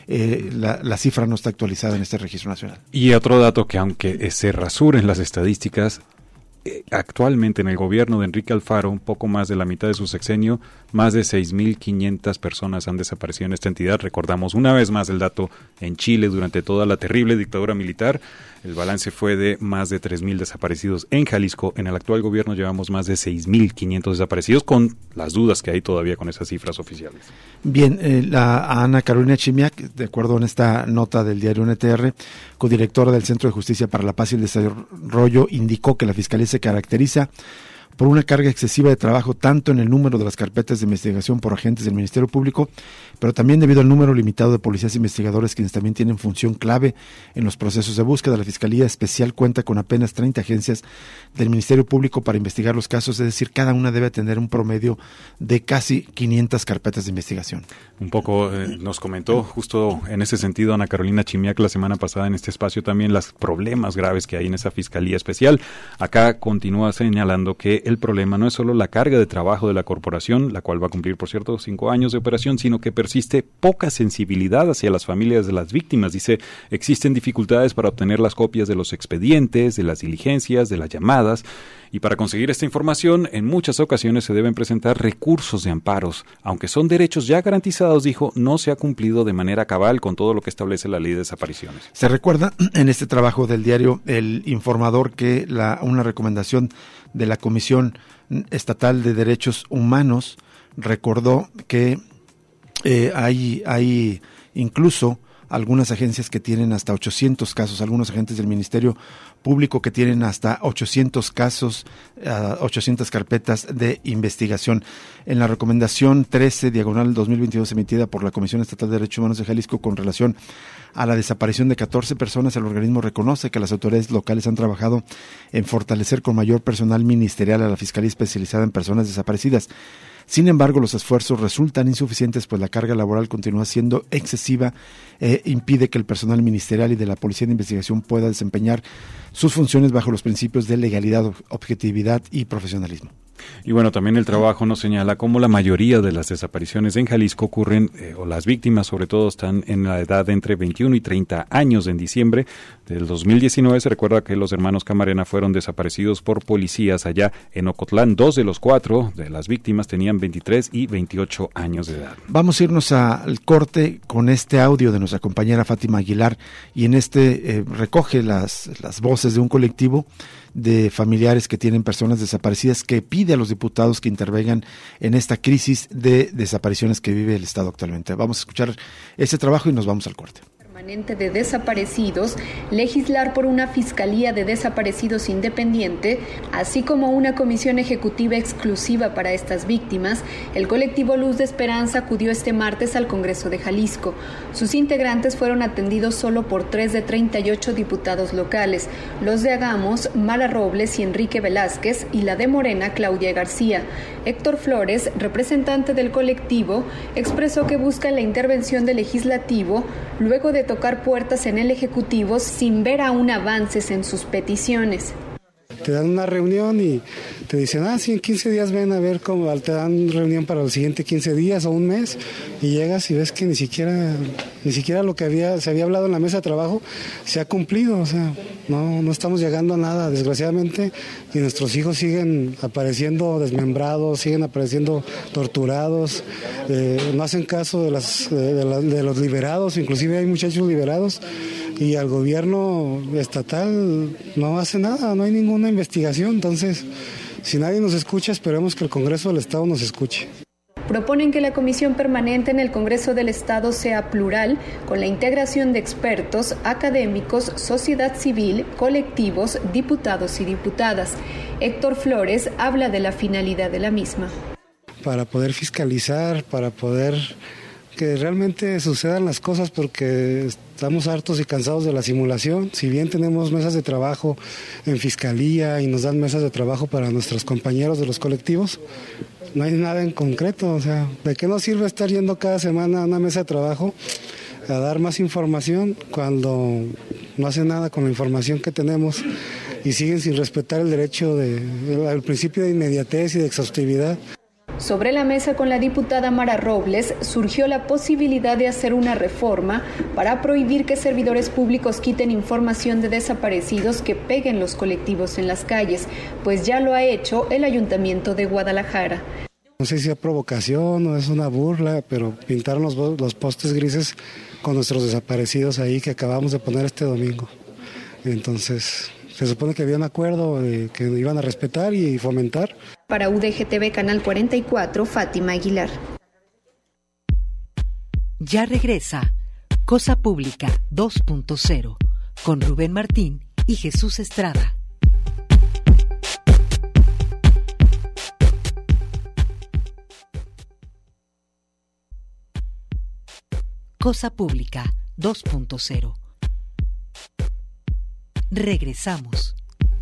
la cifra no está actualizada en este Registro Nacional. Y otro dato, que aunque se rasuren las estadísticas, actualmente en el gobierno de Enrique Alfaro, un poco más de la mitad de su sexenio, más de 6,500 personas han desaparecido en esta entidad. Recordamos una vez más el dato en Chile durante toda la terrible dictadura militar. El balance fue de más de 3,000 desaparecidos en Jalisco. En el actual gobierno llevamos más de 6,500 desaparecidos, con las dudas que hay todavía con esas cifras oficiales. Bien, a Ana Carolina Chimiak, de acuerdo en esta nota del diario NTR, codirectora del Centro de Justicia para la Paz y el Desarrollo, indicó que la Fiscalía se caracteriza por una carga excesiva de trabajo, tanto en el número de las carpetas de investigación por agentes del Ministerio Público, pero también debido al número limitado de policías investigadores, quienes también tienen función clave en los procesos de búsqueda. La Fiscalía Especial cuenta con apenas 30 agencias del Ministerio Público para investigar los casos, es decir, cada una debe tener un promedio de casi 500 carpetas de investigación. Un poco nos comentó justo en ese sentido Ana Carolina Chimiak la semana pasada en este espacio también los problemas graves que hay en esa Fiscalía Especial. Acá continúa señalando que el problema no es solo la carga de trabajo de la corporación, la cual va a cumplir, por cierto, 5 años de operación, sino que persiste poca sensibilidad hacia las familias de las víctimas. Dice, existen dificultades para obtener las copias de los expedientes, de las diligencias, de las llamadas, y para conseguir esta información, en muchas ocasiones se deben presentar recursos de amparos. Aunque son derechos ya garantizados, dijo, no se ha cumplido de manera cabal con todo lo que establece la ley de desapariciones. Se recuerda en este trabajo del diario El Informador que una recomendación de la Comisión Estatal de Derechos Humanos recordó que hay incluso algunas agencias que tienen hasta 800 casos, algunos agentes del Ministerio Público que tienen hasta 800 casos, 800 carpetas de investigación. En la recomendación 13/2022 emitida por la Comisión Estatal de Derechos Humanos de Jalisco con relación a la desaparición de 14 personas, el organismo reconoce que las autoridades locales han trabajado en fortalecer con mayor personal ministerial a la Fiscalía Especializada en Personas Desaparecidas. Sin embargo, los esfuerzos resultan insuficientes, pues la carga laboral continúa siendo excesiva e impide que el personal ministerial y de la Policía de Investigación pueda desempeñar sus funciones bajo los principios de legalidad, objetividad y profesionalismo. Y bueno, también el trabajo nos señala cómo la mayoría de las desapariciones en Jalisco ocurren, o las víctimas sobre todo están en la edad de entre 21 y 30 años. En diciembre del 2019 se recuerda que los hermanos Camarena fueron desaparecidos por policías allá en Ocotlán. 2 de los 4 de las víctimas tenían 23 y 28 años de edad. Vamos a irnos al corte con este audio de nuestra compañera Fátima Aguilar, y en este recoge las voces de un colectivo de familiares que tienen personas desaparecidas, que pide a los diputados que intervengan en esta crisis de desapariciones que vive el Estado actualmente. Vamos a escuchar ese trabajo y nos vamos al corte. Permanente de desaparecidos, legislar por una Fiscalía de Desaparecidos independiente, así como una comisión ejecutiva exclusiva para estas víctimas, el colectivo Luz de Esperanza acudió este martes al Congreso de Jalisco. Sus integrantes fueron atendidos solo por 3 de 38 diputados locales, los de Agamos, Mara Robles y Enrique Velázquez, y la de Morena, Claudia García. Héctor Flores, representante del colectivo, expresó que busca la intervención del legislativo luego de tocar puertas en el Ejecutivo sin ver aún avances en sus peticiones. Te dan una reunión y te dicen, sí, en 15 días ven a ver cómo, te dan reunión para los siguientes 15 días o un mes, y llegas y ves que ni siquiera lo que se había hablado en la mesa de trabajo se ha cumplido. O sea, no estamos llegando a nada, desgraciadamente, y nuestros hijos siguen apareciendo desmembrados, siguen apareciendo torturados, no hacen caso de los liberados, inclusive hay muchachos liberados, y al gobierno estatal no hace nada, no hay ninguna investigación. Entonces, si nadie nos escucha, esperemos que el Congreso del Estado nos escuche. Proponen que la comisión permanente en el Congreso del Estado sea plural, con la integración de expertos, académicos, sociedad civil, colectivos, diputados y diputadas. Héctor Flores habla de la finalidad de la misma. Para poder fiscalizar, para poder que realmente sucedan las cosas, porque estamos hartos y cansados de la simulación. Si bien tenemos mesas de trabajo en Fiscalía y nos dan mesas de trabajo para nuestros compañeros de los colectivos, no hay nada en concreto. O sea, ¿de qué nos sirve estar yendo cada semana a una mesa de trabajo a dar más información cuando no hacen nada con la información que tenemos y siguen sin respetar el derecho el principio de inmediatez y de exhaustividad? Sobre la mesa con la diputada Mara Robles surgió la posibilidad de hacer una reforma para prohibir que servidores públicos quiten información de desaparecidos que peguen los colectivos en las calles, pues ya lo ha hecho el Ayuntamiento de Guadalajara. No sé si es provocación o es una burla, pero pintaron los postes grises con nuestros desaparecidos ahí que acabamos de poner este domingo. Entonces, se supone que había un acuerdo que iban a respetar y fomentar. Para UDGTV Canal 44, Fátima Aguilar. Ya regresa Cosa Pública 2.0 con Rubén Martín y Jesús Estrada. Cosa Pública 2.0. Regresamos.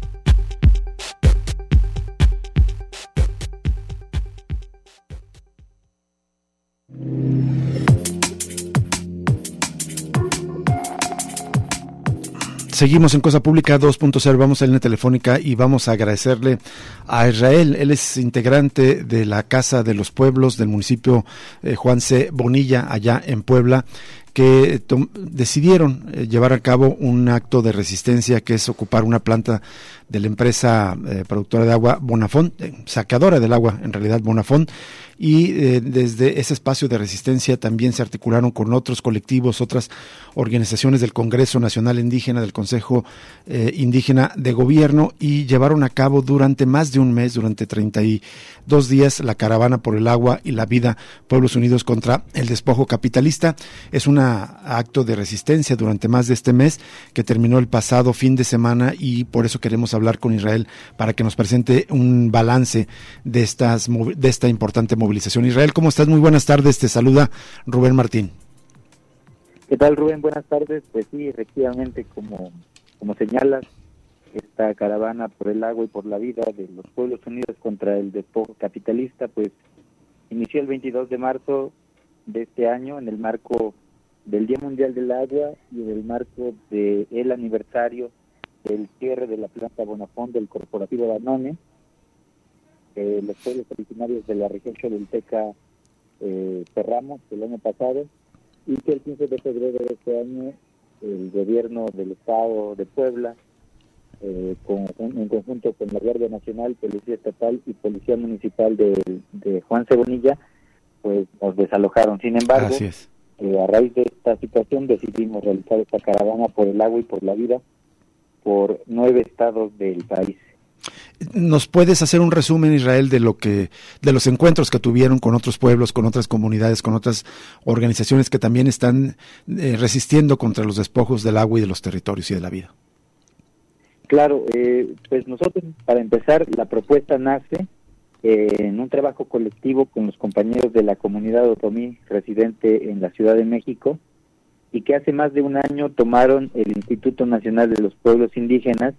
Seguimos en Cosa Pública 2.0, vamos a la línea telefónica y vamos a agradecerle a Israel. Él es integrante de la Casa de los Pueblos del municipio Juan C. Bonilla, allá en Puebla, que decidieron llevar a cabo un acto de resistencia, que es ocupar una planta de la empresa productora de agua Bonafont, saqueadora del agua, en realidad Bonafont, y desde ese espacio de resistencia también se articularon con otros colectivos, otras organizaciones del Congreso Nacional Indígena, del Consejo Indígena de Gobierno, y llevaron a cabo durante más de un mes, durante 32 días, la caravana por el agua y la vida, Pueblos Unidos contra el despojo capitalista. Es una acto de resistencia durante más de este mes que terminó el pasado fin de semana, y por eso queremos hablar con Israel para que nos presente un balance de esta importante movilización. Israel, ¿cómo estás? Muy buenas tardes, te saluda Rubén Martín. ¿Qué tal, Rubén? Buenas tardes. Pues sí, efectivamente, como señalas, esta caravana por el agua y por la vida de los pueblos unidos contra el despojo capitalista, pues inició el 22 de marzo de este año en el marco del Día Mundial del Agua y en el marco del aniversario del cierre de la planta Bonafont del corporativo Danone. Los pueblos originarios de la región Cholulteca cerramos el año pasado, y que el 15 de febrero de este año el gobierno del estado de Puebla, en conjunto con la Guardia Nacional, Policía Estatal y Policía Municipal de Juan Cebonilla, pues nos desalojaron. Sin embargo, Así es. A raíz de esta situación decidimos realizar esta caravana por el agua y por la vida por 9 estados del país. ¿Nos puedes hacer un resumen, Israel, de los encuentros que tuvieron con otros pueblos, con otras comunidades, con otras organizaciones que también están resistiendo contra los despojos del agua y de los territorios y de la vida? Claro, pues nosotros, para empezar, la propuesta nace en un trabajo colectivo con los compañeros de la comunidad otomí residente en la Ciudad de México, y que hace más de un año tomaron el Instituto Nacional de los Pueblos Indígenas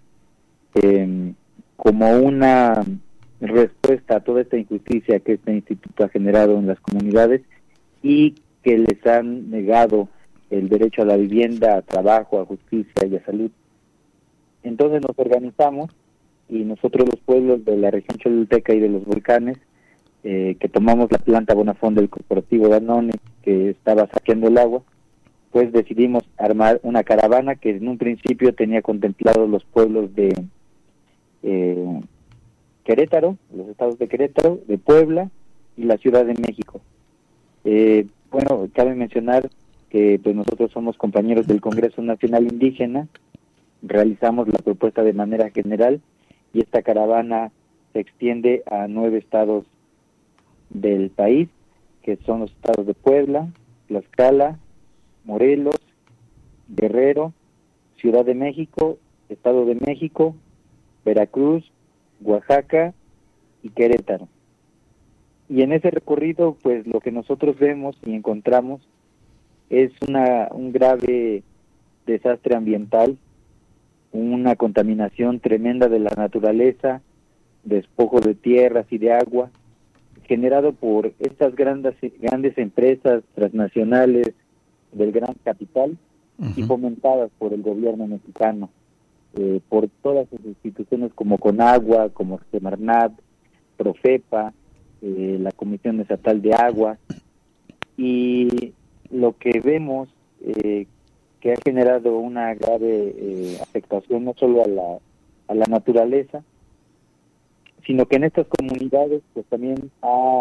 como una respuesta a toda esta injusticia que este instituto ha generado en las comunidades y que les han negado el derecho a la vivienda, a trabajo, a justicia y a salud. Entonces nos organizamos, y nosotros, los pueblos de la región Cholulteca y de los Volcanes, que tomamos la planta Bonafont del corporativo Danone, que estaba saqueando el agua, pues decidimos armar una caravana que en un principio tenía contemplado los pueblos de Querétaro, los estados de Querétaro, de Puebla y la Ciudad de México. Bueno, cabe mencionar que pues nosotros somos compañeros del Congreso Nacional Indígena, realizamos la propuesta de manera general, y esta caravana se extiende a 9 estados del país, que son los estados de Puebla, Tlaxcala, Morelos, Guerrero, Ciudad de México, Estado de México, Veracruz, Oaxaca y Querétaro. Y en ese recorrido, pues lo que nosotros vemos y encontramos es un grave desastre ambiental, una contaminación tremenda de la naturaleza, despojo de tierras y de agua, generado por estas grandes empresas transnacionales del gran capital, uh-huh, y fomentadas por el gobierno mexicano, por todas sus instituciones como Conagua, como Semarnat, Profepa, la Comisión Estatal de Agua. Y lo que vemos que ha generado una grave afectación no solo a la naturaleza, sino que en estas comunidades pues también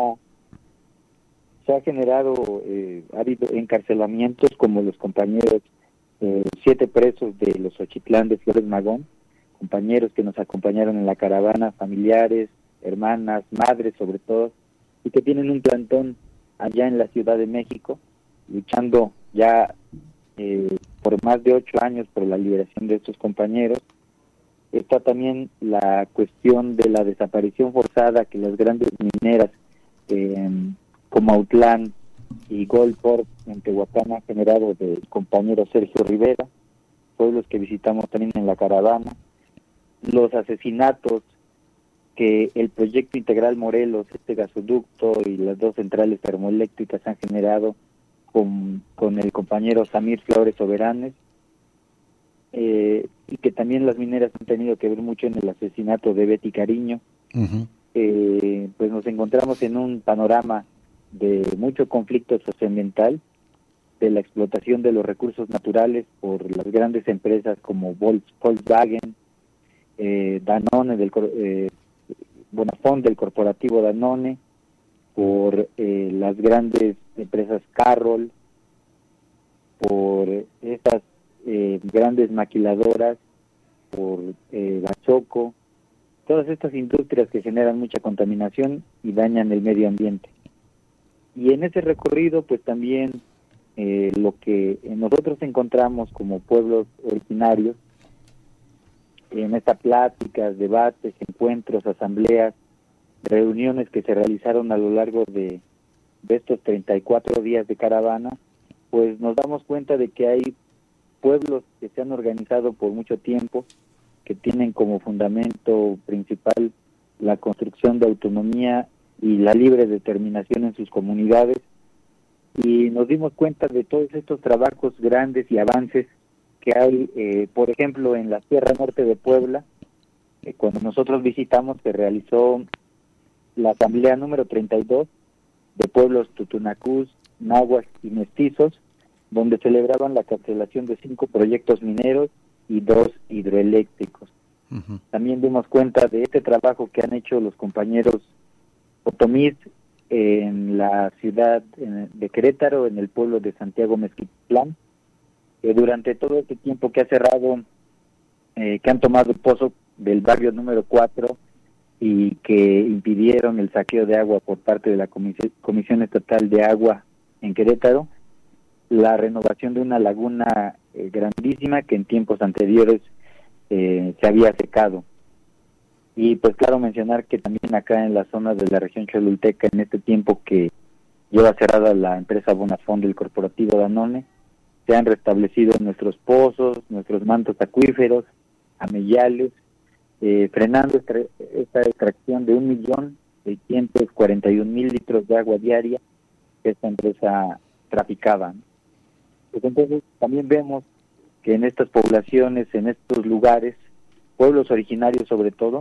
se ha generado, ha habido encarcelamientos, como los compañeros, 7 presos de los Xochitlán de Flores Magón, compañeros que nos acompañaron en la caravana, familiares, hermanas, madres sobre todo, y que tienen un plantón allá en la Ciudad de México, luchando ya por más de 8 años por la liberación de estos compañeros. Está también la cuestión de la desaparición forzada que las grandes mineras como Autlán y Goldcorp en Tehuacán han generado, del compañero Sergio Rivera, pueblos que visitamos también en la caravana. Los asesinatos que el proyecto Integral Morelos, este gasoducto y las 2 centrales termoeléctricas han generado con el compañero Samir Flores Soberanes, y que también las mineras han tenido que ver mucho en el asesinato de Betty Cariño. Uh-huh. Pues nos encontramos en un panorama de mucho conflicto socioambiental, de la explotación de los recursos naturales por las grandes empresas como Volkswagen, Danone, Bonafont del corporativo Danone, por las grandes empresas Carroll, por estas grandes maquiladoras, por Bachoco, todas estas industrias que generan mucha contaminación y dañan el medio ambiente. Y en ese recorrido pues también lo que nosotros encontramos como pueblos originarios en estas pláticas, debates, encuentros, asambleas, reuniones que se realizaron a lo largo de estos 34 días de caravana, pues nos damos cuenta de que hay pueblos que se han organizado por mucho tiempo, que tienen como fundamento principal la construcción de autonomía y la libre determinación en sus comunidades, y nos dimos cuenta de todos estos trabajos grandes y avances que hay, por ejemplo, en la Sierra Norte de Puebla. Cuando nosotros visitamos se realizó la asamblea número 32 de pueblos tutunacús, náhuatl y mestizos, donde celebraban la cancelación de 5 proyectos mineros y 2 hidroeléctricos. Uh-huh. También dimos cuenta de este trabajo que han hecho los compañeros otomís en la ciudad de Querétaro, en el pueblo de Santiago Mezquitlán, que durante todo este tiempo que ha cerrado, que han tomado el pozo del barrio número 4 y que impidieron el saqueo de agua por parte de la Comisión Estatal de Agua en Querétaro, la renovación de una laguna grandísima que en tiempos anteriores se había secado. Y pues claro, mencionar que también acá en la zona de la región cholulteca, en este tiempo que lleva cerrada la empresa Bonafont del corporativo Danone, se han restablecido nuestros pozos, nuestros mantos acuíferos, amellales, frenando esta extracción de 1.641.000 litros de agua diaria que esta empresa traficaba. Pues entonces también vemos que en estas poblaciones, en estos lugares, pueblos originarios sobre todo,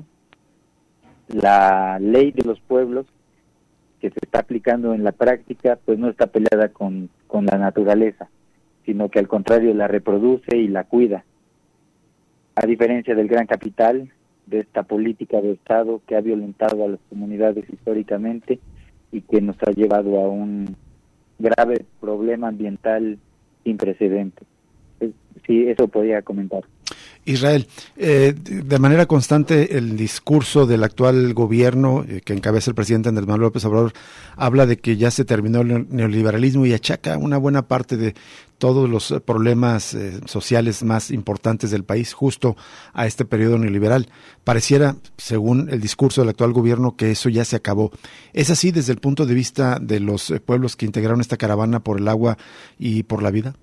la ley de los pueblos que se está aplicando en la práctica pues no está peleada con la naturaleza, sino que al contrario la reproduce y la cuida. A diferencia del gran capital, de esta política de Estado que ha violentado a las comunidades históricamente y que nos ha llevado a un grave problema ambiental sin precedentes. Sí, eso podría comentar. Israel, de manera constante el discurso del actual gobierno que encabeza el presidente Andrés Manuel López Obrador habla de que ya se terminó el neoliberalismo y achaca una buena parte de todos los problemas sociales más importantes del país justo a este periodo neoliberal. Pareciera, según el discurso del actual gobierno, que eso ya se acabó. ¿Es así desde el punto de vista de los pueblos que integraron esta caravana por el agua y por la vida?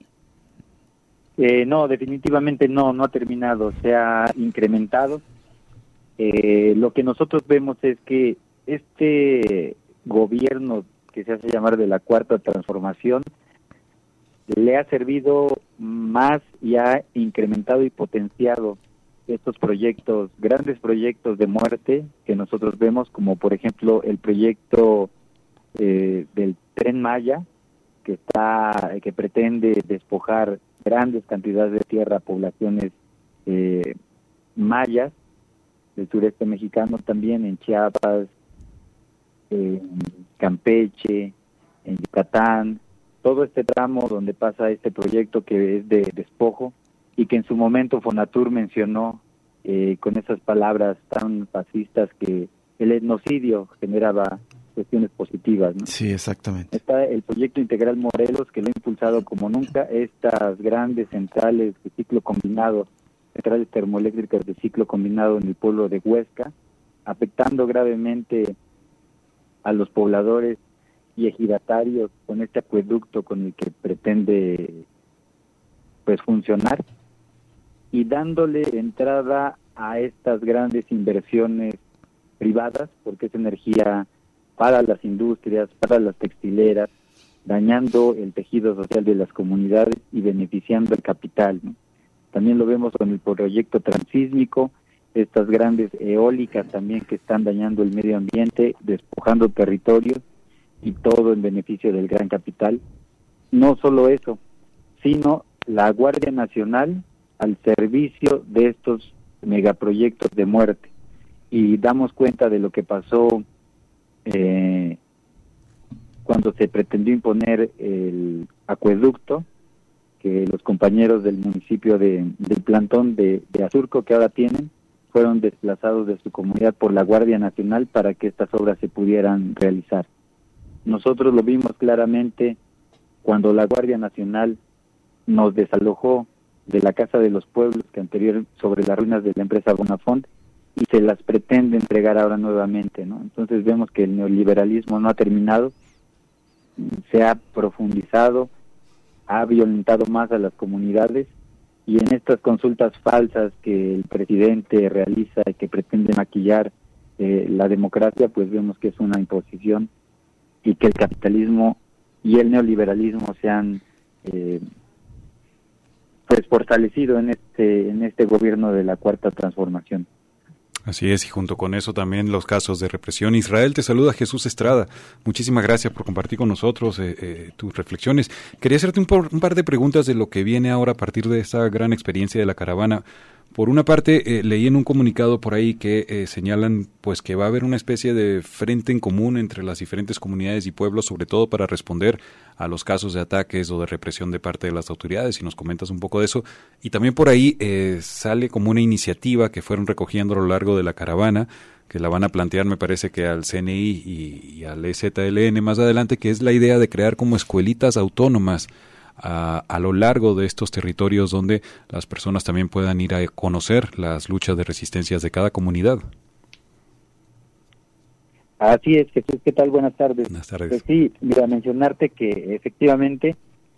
No, definitivamente no ha terminado, se ha incrementado. Lo que nosotros vemos es que este gobierno que se hace llamar de la Cuarta Transformación le ha servido más y ha incrementado y potenciado estos proyectos, grandes proyectos de muerte que nosotros vemos, como por ejemplo el proyecto del Tren Maya, que pretende despojar grandes cantidades de tierra a poblaciones mayas del sureste mexicano, también en Chiapas, en Campeche, en Yucatán, todo este tramo donde pasa este proyecto que es de despojo y que en su momento Fonatur mencionó con esas palabras tan fascistas que el etnocidio generaba cuestiones positivas, ¿no? Sí, exactamente. Está el proyecto Integral Morelos, que lo ha impulsado como nunca, estas grandes centrales de ciclo combinado, centrales termoeléctricas de ciclo combinado en el pueblo de Huesca, afectando gravemente a los pobladores y ejidatarios con este acueducto con el que pretende pues funcionar, y dándole entrada a estas grandes inversiones privadas, porque es energía para las industrias, para las textileras, dañando el tejido social de las comunidades y beneficiando el capital, ¿no? También lo vemos con el proyecto transísmico, estas grandes eólicas también que están dañando el medio ambiente, despojando territorios y todo en beneficio del gran capital. No solo eso, sino la Guardia Nacional al servicio de estos megaproyectos de muerte. Y damos cuenta de lo que pasó cuando se pretendió imponer el acueducto, que los compañeros del municipio del plantón de Azurco que ahora tienen, fueron desplazados de su comunidad por la Guardia Nacional para que estas obras se pudieran realizar. Nosotros lo vimos claramente cuando la Guardia Nacional nos desalojó de la Casa de los Pueblos, que anterior sobre las ruinas de la empresa Bonafont, y se las pretende entregar ahora nuevamente, ¿no? Entonces vemos que el neoliberalismo no ha terminado, se ha profundizado, ha violentado más a las comunidades, y en estas consultas falsas que el presidente realiza y que pretende maquillar la democracia, pues vemos que es una imposición y que el capitalismo y el neoliberalismo se han pues fortalecido en este gobierno de la Cuarta Transformación. Así es, y junto con eso también los casos de represión. Israel, te saluda Jesús Estrada. Muchísimas gracias por compartir con nosotros tus reflexiones. Quería hacerte un par de preguntas de lo que viene ahora a partir de esta gran experiencia de la caravana. Por una parte, leí en un comunicado por ahí que señalan pues que va a haber una especie de frente en común entre las diferentes comunidades y pueblos, sobre todo para responder a los casos de ataques o de represión de parte de las autoridades, si nos comentas un poco de eso. Y también por ahí sale como una iniciativa que fueron recogiendo a lo largo de la caravana, que la van a plantear, me parece que al CNI y al EZLN más adelante, que es la idea de crear como escuelitas autónomas a lo largo de estos territorios donde las personas también puedan ir a conocer las luchas de resistencias de cada comunidad. Así es, Jesús, ¿qué tal? Buenas tardes. Buenas tardes. Pues sí, mira, mencionarte que efectivamente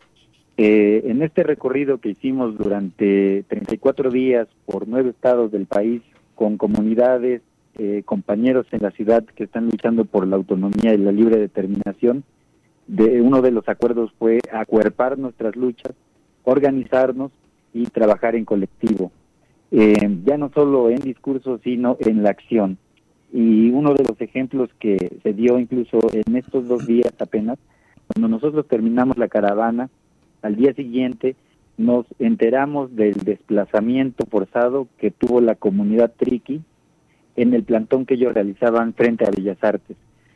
en este recorrido que hicimos durante 34 días por 9 estados del país, con comunidades, compañeros en la ciudad que están luchando por la autonomía y la libre determinación, uno de los acuerdos fue acuerpar nuestras luchas, organizarnos y trabajar en colectivo, ya no solo en discurso, sino en la acción. Y uno de los ejemplos que se dio incluso en estos 2 días apenas, cuando nosotros terminamos la caravana, al día siguiente nos enteramos del desplazamiento forzado que tuvo la comunidad triqui en el plantón que ellos realizaban frente a Bellas Artes,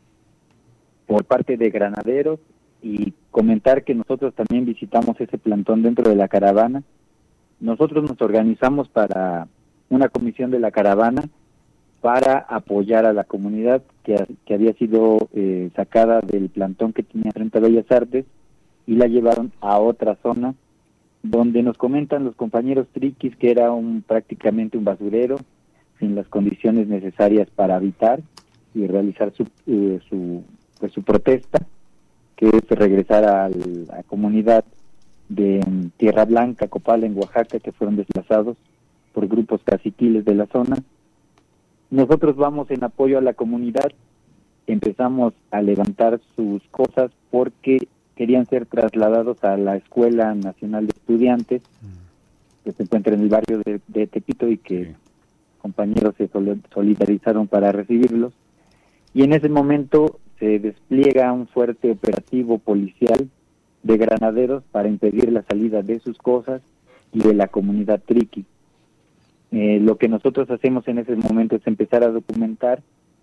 por parte de granaderos, y comentar que nosotros también visitamos ese plantón dentro de la caravana. Nosotros nos organizamos para una comisión de la caravana para apoyar a la comunidad que había sido sacada del plantón que tenía frente a Bellas Artes y la llevaron a otra zona donde nos comentan los compañeros triquis que era prácticamente un basurero sin las condiciones necesarias para habitar y realizar su protesta, que es regresar a la comunidad de Tierra Blanca, Copala, en Oaxaca, que fueron desplazados por grupos caciquiles de la zona. Nosotros vamos en apoyo a la comunidad, empezamos a levantar sus cosas porque querían ser trasladados a la Escuela Nacional de Estudiantes, que se encuentra en el barrio de Tepito, y que compañeros se solidarizaron para recibirlos. Y en ese momento se despliega un fuerte operativo policial de granaderos para impedir la salida de sus cosas y de la comunidad triqui. Lo que nosotros hacemos en ese momento es empezar a documentar,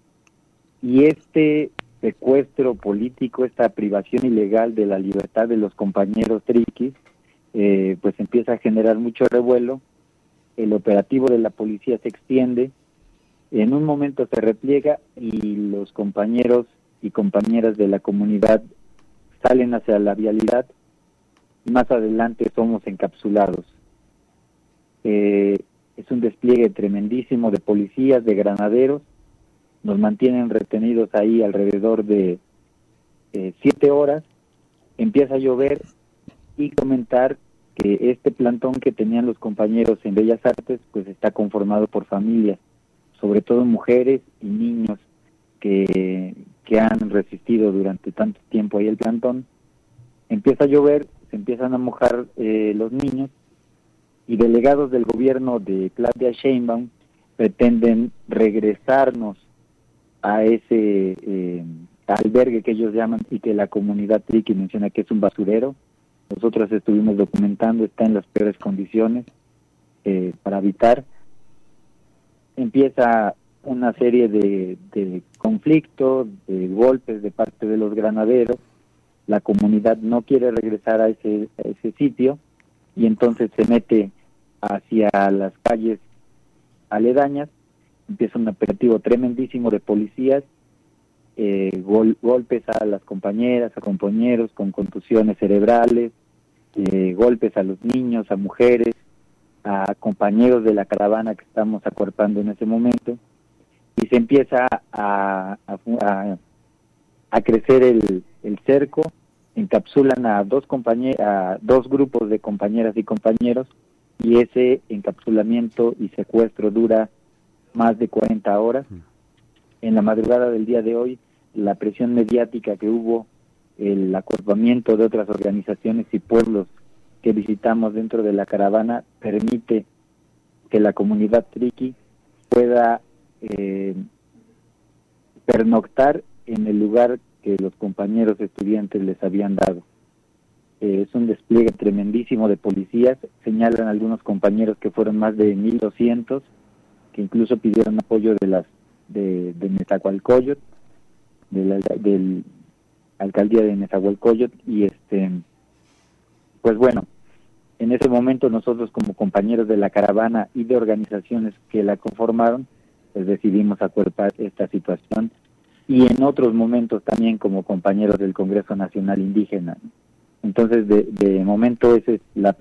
y este secuestro político, esta privación ilegal de la libertad de los compañeros triquis, pues empieza a generar mucho revuelo. El operativo de la policía se extiende, en un momento se repliega y los compañeros y compañeras de la comunidad salen hacia la vialidad, y más adelante somos encapsulados. Es un despliegue tremendísimo de policías, de granaderos, nos mantienen retenidos ahí alrededor de 7 horas, empieza a llover, y comentar que este plantón que tenían los compañeros en Bellas Artes pues está conformado por familias, sobre todo mujeres y niños que han resistido durante tanto tiempo ahí el plantón. Empieza a llover, se empiezan a mojar los niños, y delegados del gobierno de Claudia Sheinbaum pretenden regresarnos a ese albergue que ellos llaman, y que la comunidad triqui menciona que es un basurero. Nosotros estuvimos documentando, está en las peores condiciones para habitar. Empieza una serie de conflictos, de golpes de parte de los granaderos. La comunidad no quiere regresar a ese sitio, y entonces se mete hacia las calles aledañas. Empieza un operativo tremendísimo de policías, golpes a las compañeras, a compañeros con contusiones cerebrales, golpes a los niños, a mujeres, a compañeros de la caravana que estamos acuerpando en ese momento, y se empieza a crecer el cerco. Encapsulan a dos grupos de compañeras y compañeros, y ese encapsulamiento y secuestro dura más de 40 horas. En la madrugada del día de hoy, la presión mediática que hubo, el acuerpamiento de otras organizaciones y pueblos que visitamos dentro de la caravana, permite que la comunidad triqui pueda pernoctar en el lugar que los compañeros estudiantes les habían dado. Es un despliegue tremendísimo de policías. Señalan algunos compañeros que fueron más de 1,200, que incluso pidieron apoyo de Nezahualcóyotl, del alcaldía de Nezahualcóyotl, y pues bueno, en ese momento nosotros como compañeros de la caravana y de organizaciones que la conformaron, pues decidimos acuerpar esta situación, y en otros momentos también como compañeros del Congreso Nacional Indígena. Entonces, de momento ese es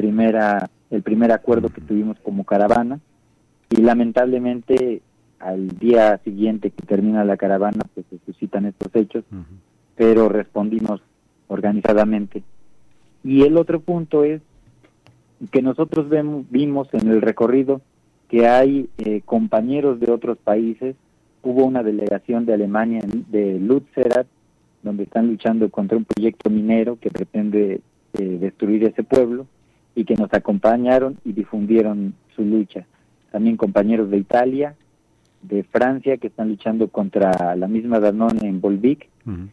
el primer acuerdo que tuvimos como caravana, y lamentablemente al día siguiente que termina la caravana, pues se suscitan estos hechos, pero respondimos organizadamente. Y el otro punto es que nosotros vimos en el recorrido que hay compañeros de otros países. Hubo una delegación de Alemania, de Lützerath, donde están luchando contra un proyecto minero que pretende destruir ese pueblo, y que nos acompañaron y difundieron su lucha. También compañeros de Italia, de Francia, que están luchando contra la misma Danone en Volvic,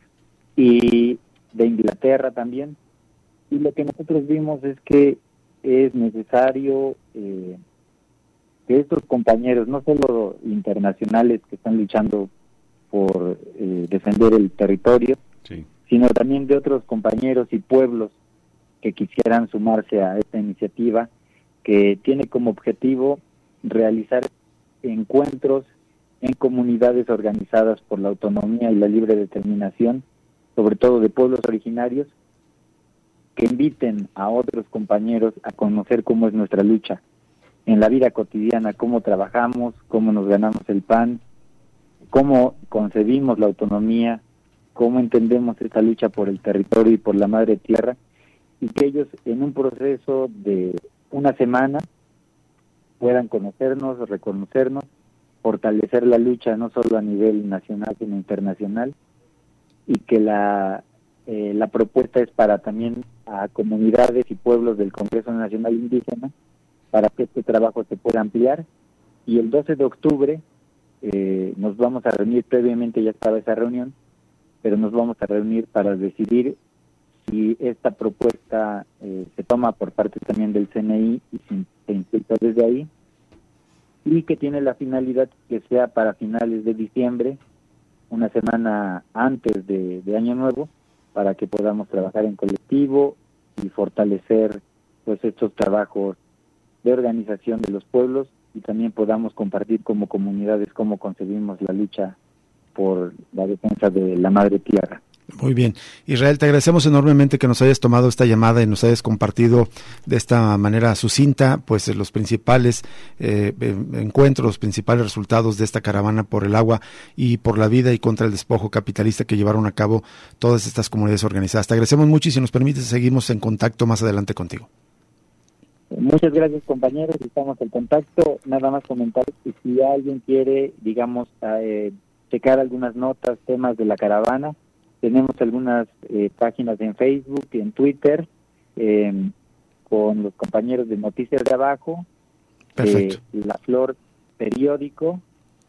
y de Inglaterra también. Y lo que nosotros vimos es que es necesario que estos compañeros, no solo internacionales que están luchando por defender el territorio, sino también de otros compañeros y pueblos que quisieran sumarse a esta iniciativa, que tiene como objetivo realizar encuentros en comunidades organizadas por la autonomía y la libre determinación, sobre todo de pueblos originarios, que inviten a otros compañeros a conocer cómo es nuestra lucha en la vida cotidiana, cómo trabajamos, cómo nos ganamos el pan, cómo concebimos la autonomía, cómo entendemos esta lucha por el territorio y por la madre tierra, y que ellos en un proceso de una semana puedan conocernos, reconocernos, fortalecer la lucha no solo a nivel nacional sino internacional, y que la propuesta es para también a comunidades y pueblos del Congreso Nacional Indígena, para que este trabajo se pueda ampliar. Y el 12 de octubre nos vamos a reunir, previamente ya estaba esa reunión, pero nos vamos a reunir para decidir si esta propuesta se toma por parte también del CNI y se impulsa desde ahí, y que tiene la finalidad que sea para finales de diciembre, una semana antes de Año Nuevo, para que podamos trabajar en colectivo y fortalecer pues estos trabajos de organización de los pueblos, y también podamos compartir como comunidades cómo concebimos la lucha por la defensa de la madre tierra. Muy bien. Israel, te agradecemos enormemente que nos hayas tomado esta llamada y nos hayas compartido de esta manera sucinta pues los principales encuentros, los principales resultados de esta caravana por el agua y por la vida y contra el despojo capitalista que llevaron a cabo todas estas comunidades organizadas. Te agradecemos mucho, y si nos permites seguimos en contacto más adelante contigo. Muchas gracias, compañeros, estamos en contacto. Nada más comentar que si alguien quiere, digamos, checar algunas notas, temas de la caravana, tenemos algunas páginas en Facebook y en Twitter con los compañeros de Noticias de Abajo, La Flor Periódico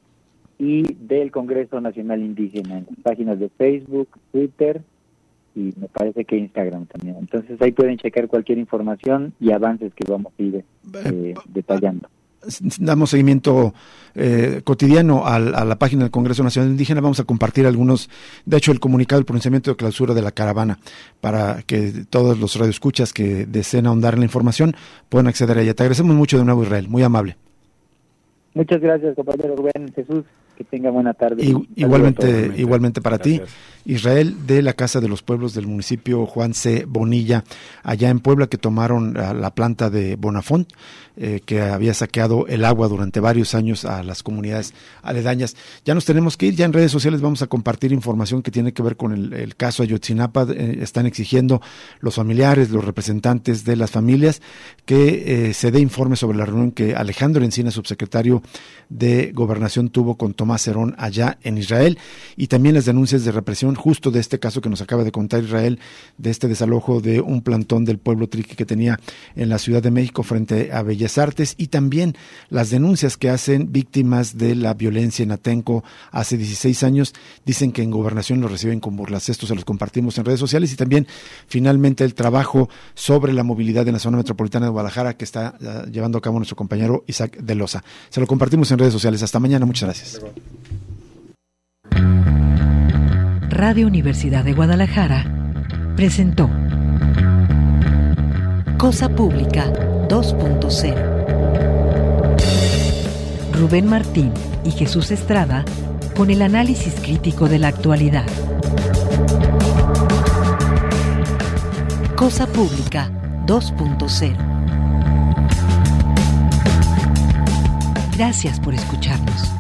y del Congreso Nacional Indígena, en las páginas de Facebook, Twitter y me parece que Instagram también. Entonces ahí pueden checar cualquier información y avances que vamos a ir detallando. Damos seguimiento cotidiano a la página del Congreso Nacional Indígena. Vamos a compartir algunos, de hecho el comunicado, el pronunciamiento de clausura de la caravana, para que todos los radioescuchas que deseen ahondar en la información puedan acceder a ella. Te agradecemos mucho de nuevo, Israel, muy amable. Muchas gracias, compañero Rubén. Jesús, Que tenga buena tarde. Igualmente para Gracias. ti. Israel, de la Casa de los Pueblos del municipio Juan C. Bonilla, allá en Puebla, que tomaron la planta de Bonafont, que había saqueado el agua durante varios años a las comunidades aledañas. Ya nos tenemos que ir, ya en redes sociales vamos a compartir información que tiene que ver con el caso Ayotzinapa. Están exigiendo los familiares, los representantes de las familias, que se dé informe sobre la reunión que Alejandro Encina, subsecretario de Gobernación, tuvo con Tomás Herón allá en Israel, y también las denuncias de represión justo de este caso que nos acaba de contar Israel, de este desalojo de un plantón del pueblo triqui que tenía en la Ciudad de México frente a Bellas Artes, y también las denuncias que hacen víctimas de la violencia en Atenco hace 16 años. Dicen que en Gobernación lo reciben con burlas. Esto se los compartimos en redes sociales, y también finalmente el trabajo sobre la movilidad en la zona metropolitana de Guadalajara que está llevando a cabo nuestro compañero Isaac de Loza. Se lo compartimos en redes sociales. Hasta mañana, muchas gracias. Radio Universidad de Guadalajara presentó Cosa Pública 2.0. Rubén Martín y Jesús Estrada con el análisis crítico de la actualidad. Cosa Pública 2.0. Gracias por escucharnos.